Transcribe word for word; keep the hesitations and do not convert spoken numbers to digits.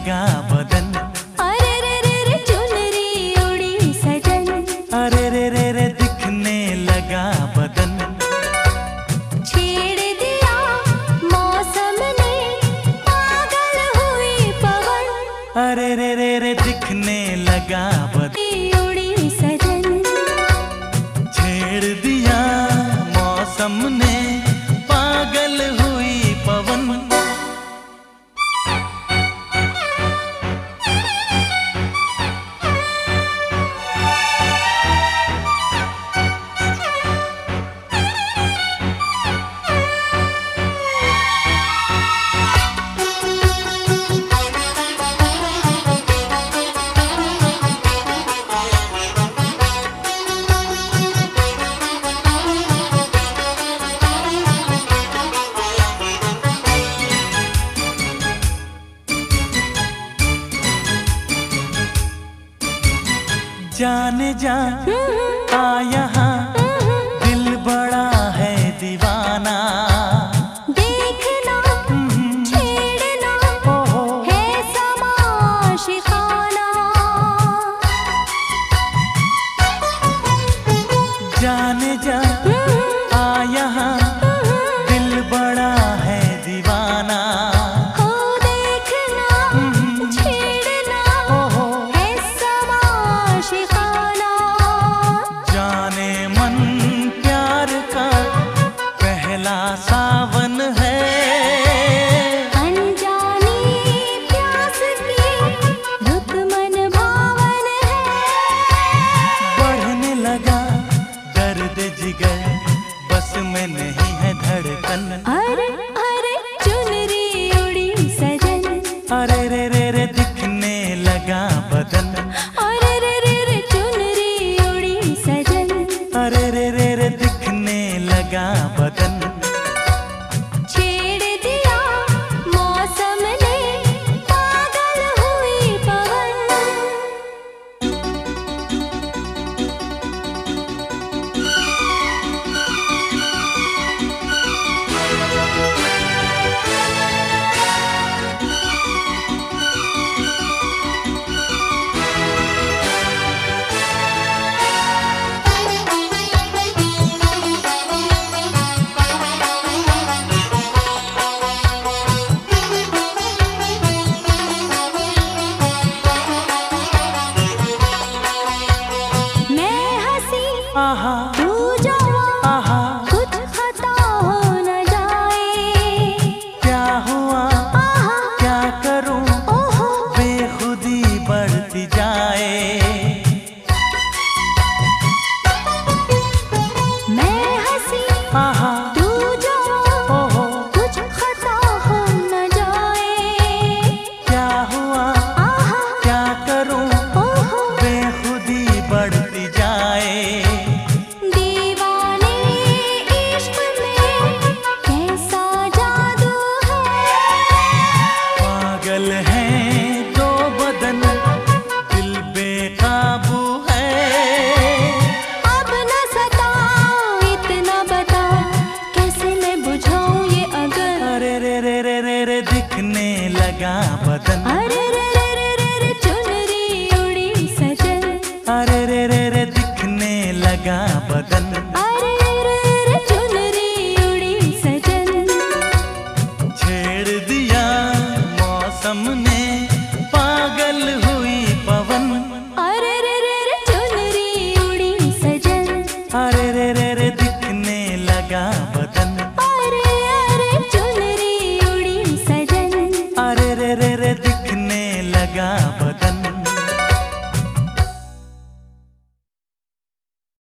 लगा बदन। अरे रे रे रे चुनरी उड़ी सजन। अरे रे रे रे दिखने लगा बदन। छेड़ दिया मौसम ने, पागल हुई पवन। अरे रे रे रे दिखने लगा बदन। उड़ी सजन। छेड़ दिया मौसम ने, पागल हुई पवन। जाने जा आ यहाँ, दिल बड़ा है दीवाना। देखना छेड़ना है समा शिखाना। जाने जा आ यहाँ, दिल बड़ा है दीवाना। हो देखना छेड़ना है समा शिखाना। जाने मन प्यार का पहला सावन है। अनजानी प्यास की रुत मन भावन है। बढ़ने लगा दर्द जिगर, बस में नहीं है धड़कन। अरे अरे चुनरी उड़ी सजन। अरे रे रे रे दिखने लगा बदन। अरे रे रे रे चुनरी उड़ी सजन। अरे रे रे रे दिखने लगा बदन। छेड़ दिया मौसम ने, पागल हुई पवन। मैं हंसी आहा तू जवां, आहा कुछ खता हो न जाए। क्या हुआ आहा क्या करूं, ओहो बेखुदी बढ़ती जाए। मैं हंसी आहा तू जवां, ओहो कुछ खता हो न जाए। क्या हुआ आहा क्या करूं, ओहो बेखुदी बढ़ती जाए। दीवाने इश्क में कैसा जादू है। पागल है दो बदन, दिल बेकाबू है। अब न सताओ इतना बता, कैसे मैं बुझाऊं ये अगर। अरे रे रे रे रे रे दिखने लगा बदन। अरे रे रे रे रे रे चुनरी उड़ी सजन। अरे रे रे रे दिखने लगा बदन। अरे रे रे रे चुनरी उड़ी सजन। छेड़ दिया मौसम ने, पागल हुई पवन। अरे रे रे रे चुनरी उड़ी सजन। अरे रे रे रे दिखने लगा बदन। अरे अरे चुनरी उड़ी सजन। अरे रे रे रे दिखने लगा बदन।